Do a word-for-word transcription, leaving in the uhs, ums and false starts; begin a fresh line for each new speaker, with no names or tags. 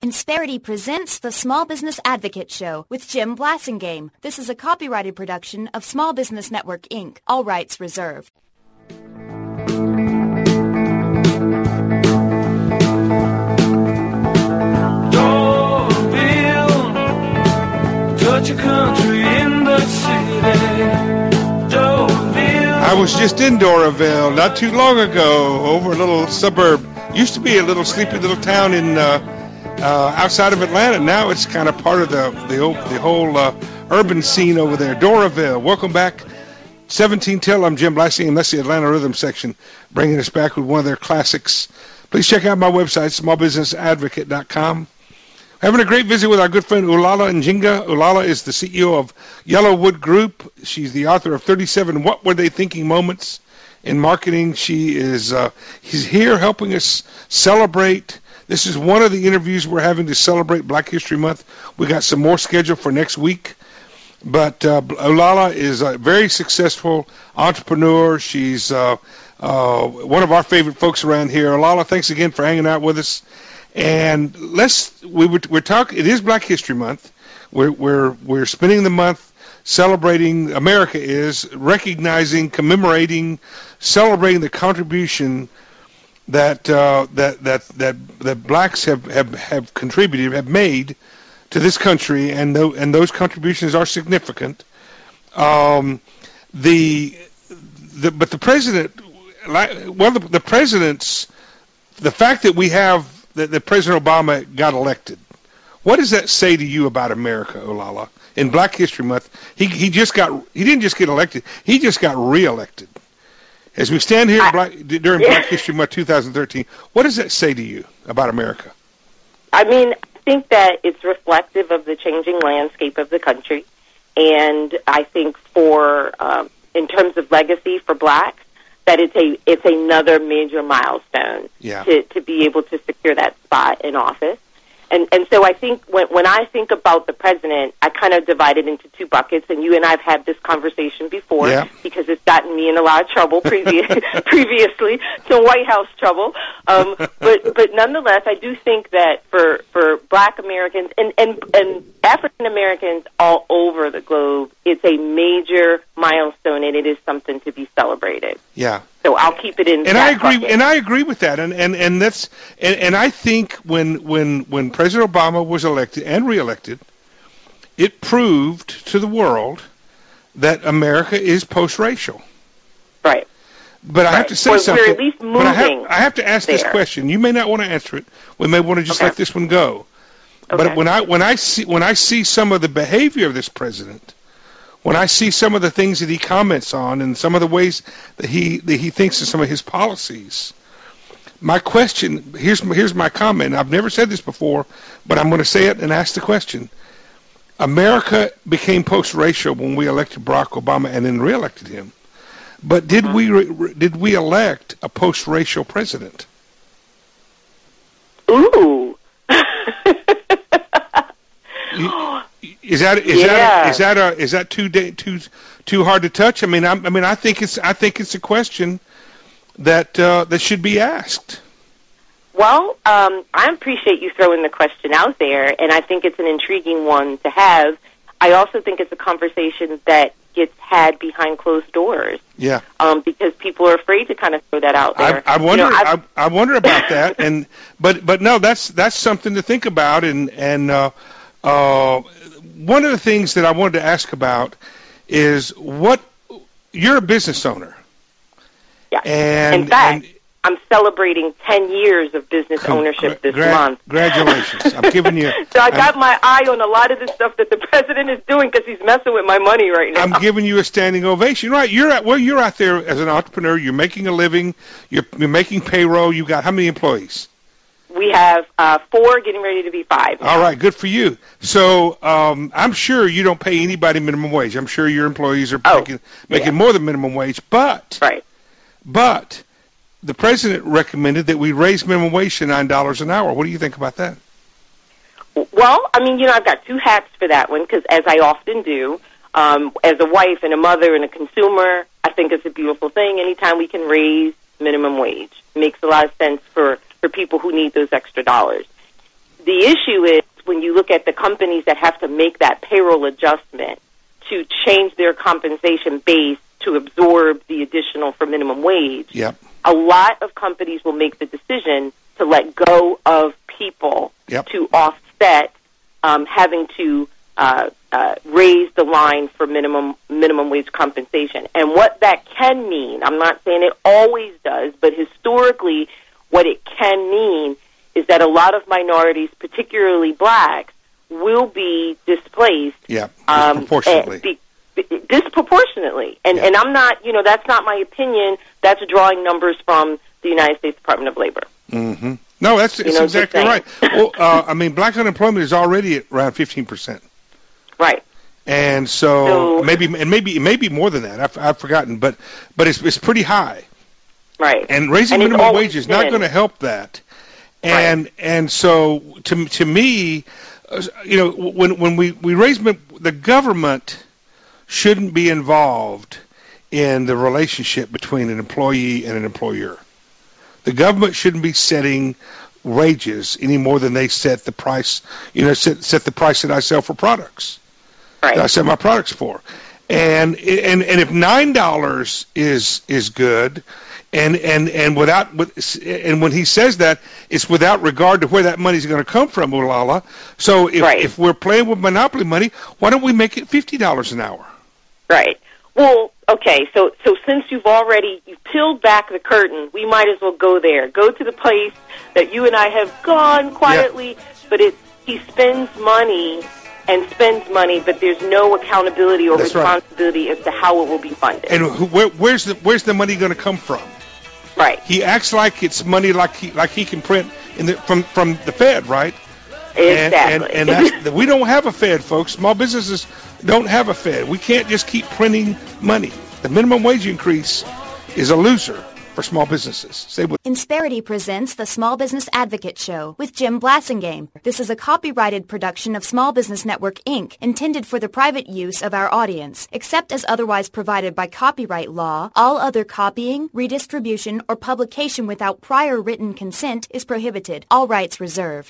Insperity presents the Small Business Advocate Show with Jim Blasingame. This is a copyrighted production of Small Business Network, Incorporated. All rights reserved.
Dorville, touch a country in the city. Dorville.
I was just in Doraville not too long ago, over a little suburb. Used to be a little sleepy little town in uh, uh, outside of Atlanta. Now it's kind of part of the the, the whole uh, urban scene over there. Doraville. Welcome back. seventeen till. I'm Jim Blasingame, and that's the Atlanta Rhythm section, bringing us back with one of their classics. Please check out my website, small business advocate dot com. Having a great visit with our good friend Ulala Njinga. Ulala is the C E O of Yellowwood Group. She's the author of thirty-seven What Were They Thinking Moments in Marketing. She is uh, he's here helping us celebrate. This is one of the interviews we're having to celebrate Black History Month. We got some more scheduled for next week. But uh, Ulala is a very successful entrepreneur. She's uh, uh, one of our favorite folks around here. Ulala, thanks again for hanging out with us. And let's we were, we're talking. It is Black History Month. We're we're we're spending the month celebrating. America is recognizing, commemorating, celebrating the contribution that uh, that that that that blacks have, have, have contributed, have made to this country, and th- and those contributions are significant. Um, the the but the president, well, the, the president's the fact that we have that, that President Obama got elected. What does that say to you about America, Ulala? In Black History Month, he he just got he didn't just get elected, he just got reelected. As we stand here Black, during Black History Month two thousand thirteen, what does that say to you about America?
I mean, I think that it's reflective of the changing landscape of the country, and I think for um, in terms of legacy for blacks, that it's a it's another major milestone
yeah.
to, to be able to secure that spot in office. And and so I think when when I think about the president, I kind of divide it into two buckets, and you and I have had this conversation before
yeah.
because it's gotten me in a lot of trouble previous, previously, some White House trouble. Um, but but nonetheless, I do think that for, for Black Americans and, and, and African Americans all over the globe, it's a major milestone, and it is something to be celebrated.
Yeah.
So I'll keep it in.
And
that
I agree.
bucket.
And I agree with that. And and, and that's and, and I think when when when President Obama was elected and reelected, it proved to the world that America is post-racial.
Right.
But I
right.
have to say
or
something.
We're at least moving
but I have, I have to ask
there.
this question. You may not want to answer it. We may want to just
okay.
let this one go.
Okay.
But when I when I see when I see some of the behavior of this president, when I see some of the things that he comments on and some of the ways that he that he thinks of some of his policies, my question, here's here's my comment. I've never said this before, but I'm going to say it and ask the question. America became post-racial when we elected Barack Obama and then re-elected him. But did mm-hmm. we re- did we elect a post-racial president?
Ooh.
you, Is that is
yeah.
that a, is that a is that too too too hard to touch? I mean, I, I mean, I think it's I think it's a question that uh, that should be asked.
Well, um, I appreciate you throwing the question out there, and I think it's an intriguing one to have. I also think it's a conversation that gets had behind closed doors.
Yeah.
Um, because people are afraid to kind of throw that out there.
I, I wonder.
You know,
I, I wonder about that, and but but no, that's that's something to think about, and and. Uh, uh, One of the things that I wanted to ask about is what you're a business owner.
Yeah.
And,
in fact,
and
I'm celebrating ten years of business ownership this
gra-
month.
Congratulations. I'm giving you.
So I got
I'm,
my eye on a lot of the stuff that the president is doing because he's messing with my money right now.
I'm giving you a standing ovation. Right. You're at, well, you're out there as an entrepreneur. You're making a living. You're, you're making payroll. You got how many employees?
We have uh, four getting ready to be five.
All right, good for you. So um, I'm sure you don't pay anybody minimum wage. I'm sure your employees are
oh,
making, making
yeah.
more than minimum wage. But
right.
but the president recommended that we raise minimum wage to nine dollars an hour. What do you think about that?
Well, I mean, you know, I've got two hats for that one because, as I often do, um, as a wife and a mother and a consumer, I think it's a beautiful thing. Anytime we can raise minimum wage, it makes a lot of sense for, for people who need those extra dollars. the issue is when you look at the companies that have to make that payroll adjustment to change their compensation base to absorb the additional for minimum wage,
yep.
a lot of companies will make the decision to let go of people
yep.
to offset um, having to uh, uh, raise the line for minimum minimum wage compensation. And what that can mean, I'm not saying it always does, but historically what it can mean is that a lot of minorities, particularly blacks, will be displaced.
Yeah,
um,
disproportionately.
Be, be, disproportionately. And,
yeah.
and I'm not, you know, that's not my opinion. That's drawing numbers from the United States Department of Labor.
Mm-hmm. No, that's, that's
know,
exactly right. Well, uh, I mean, black unemployment is already at around fifteen percent.
Right.
And so,
so
maybe, and maybe, maybe more than that. I've, I've forgotten, but, but it's, it's pretty high.
Right.
And raising
and
minimum wage is not going to help that. And
right.
and so to to me, uh, you know, when when we we raise the government shouldn't be involved in the relationship between an employee and an employer. The government shouldn't be setting wages any more than they set the price. You know, set set the price that I sell for products.
Right.
That I sell my products for. And and and if nine dollars is is good. And and and without and when he says that, it's without regard to where that money is going to come from, Ulala. So if
right.
if we're playing with monopoly money, why don't we make it fifty dollars an hour?
Right. Well, okay. So so since you've already you've peeled back the curtain, we might as well go there. Go to the place that you and I have gone quietly, yeah. but it he spends money and spends money, but there's no accountability or
That's
responsibility
right.
as to how it will be funded.
And who, where, where's the where's the money going to come from?
Right.
He acts like it's money like he like he can print in the, from from the Fed, right?
Exactly.
And, and, and that's, we don't have a Fed, folks. Small businesses don't have a Fed. We can't just keep printing money. The minimum wage increase is a loser for small businesses. Stay with
Insperity presents the Small Business Advocate Show with Jim Blassingame. This is a copyrighted production of Small Business Network, Incorporated, intended for the private use of our audience. Except as otherwise provided by copyright law, all other copying, redistribution, or publication without prior written consent is prohibited. All rights reserved.